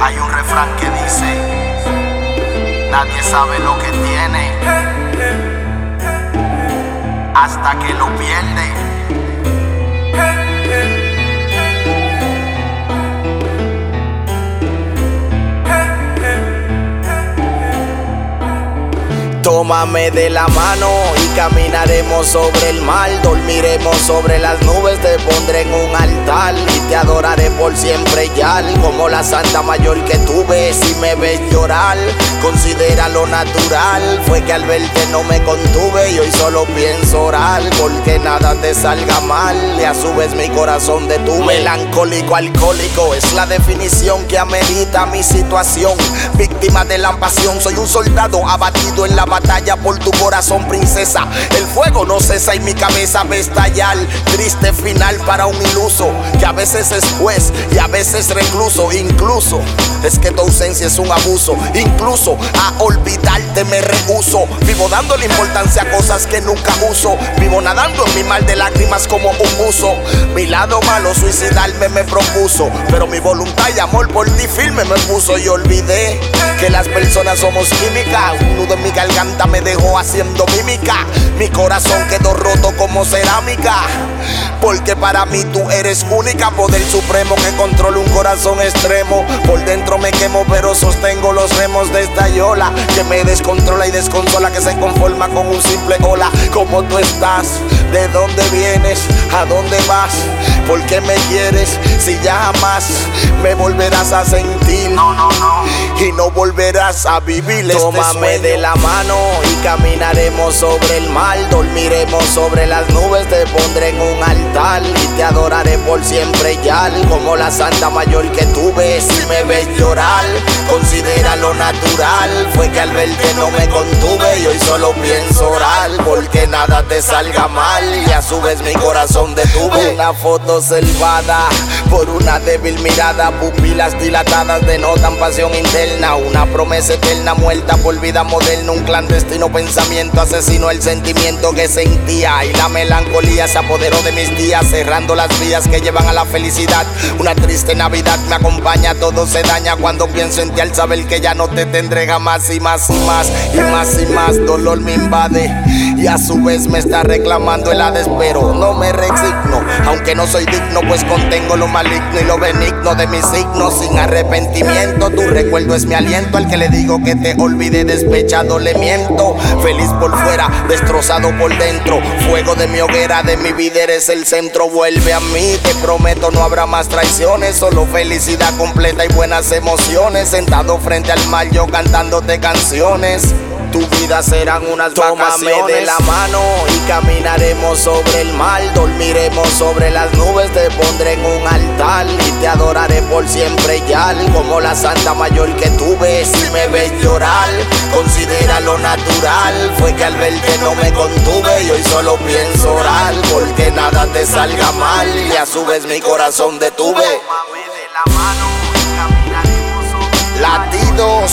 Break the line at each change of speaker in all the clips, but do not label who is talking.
Hay un refrán que dice: nadie sabe lo que tiene hasta que lo pierde. Tómame de la mano y caminaremos sobre el mar. Dormiremos sobre las nubes, te pondré en un altar y te adoraré por siempre ya. Como la santa mayor que tú ves y me ves llorar. Considera lo natural, fue que al verte no me contuve y hoy solo pienso orar porque nada te salga mal y a su vez mi corazón detuve. Melancólico, alcohólico es la definición que amerita mi situación. Víctima de la pasión, soy un soldado abatido en la batalla por tu corazón, princesa. El fuego no cesa y mi cabeza ve estallar. Triste final para un iluso que a veces es juez y a veces recluso. Incluso es que tu ausencia es un abuso. Incluso a olvidarte me rehúso. Vivo dándole importancia a cosas que nunca uso. Vivo nadando en mi mar de lágrimas como un buzo. Mi lado malo suicidarme me propuso, pero mi voluntad y amor por ti firme me puso. Y olvidé que las personas somos química. Un nudo en mi garganta me dejó haciendo mímica. Mi corazón quedó roto como cerámica, porque para mí tú eres única. Poder supremo que controla un corazón extremo. Por dentro me quemo pero sostengo los remos de esta yola que me descontrola y desconsola, que se conforma con un simple hola. ¿Cómo tú estás? ¿De dónde vienes? ¿A dónde vas? ¿Por qué me quieres? Si ya jamás me volverás a sentir. Y no volverás a vivir este sueño. Tómame de la mano y caminaremos sobre el mar. Dormiremos sobre las nubes, te pondré en un altar y te adoraré por siempre ya. Como la santa mayor que tú ves y me ves llorar. Considera lo natural, fue que al verte no me contuve y hoy solo pienso orar porque nada te salga mal y a su vez mi corazón detuve. Una foto selvada por una débil mirada, pupilas dilatadas denotan pasión interna. Una promesa eterna muerta por vida moderna, un clandestino pensamiento asesino el sentimiento que sentía y la melancolía se apoderó de mis días, cerrando las vías que llevan a la felicidad. Una triste Navidad me acompaña, todo se daña cuando pienso en ti al saber que ya no te tendré jamás. Y más y más y más y más dolor me invade y a su vez me está reclamando el Hades, pero no me resigno, aunque no soy digno, pues contengo lo maligno y lo benigno de mis signos. Sin arrepentimiento, tu recuerdo es mi aliento, al que le digo que te olvidé despechado le miento. Feliz por fuera, destrozado por dentro, fuego de mi hoguera, de mi vida eres el centro. Vuelve a mí, te prometo no habrá más traiciones, solo felicidad completa y buenas emociones. Sentado frente al mar yo cantándote canciones, tu vida serán unas vacaciones. Tómame de la mano y caminaremos sobre el mar. Dormiremos sobre las nubes, te pondré en un altar y te adoraré por siempre ya. Como la santa mayor que tú ves y me ves llorar. Considera lo natural, fue que al verte no me contuve y hoy solo pienso orar porque nada te salga mal y a su vez mi corazón detuve. Tómame de la mano y caminaremos sobre Latidos,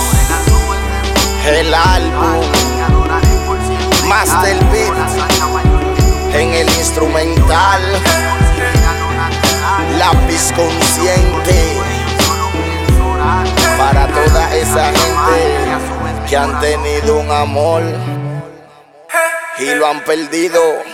el álbum Master Beat en el instrumental, lápiz consciente para toda esa gente que han tenido un amor y lo han perdido.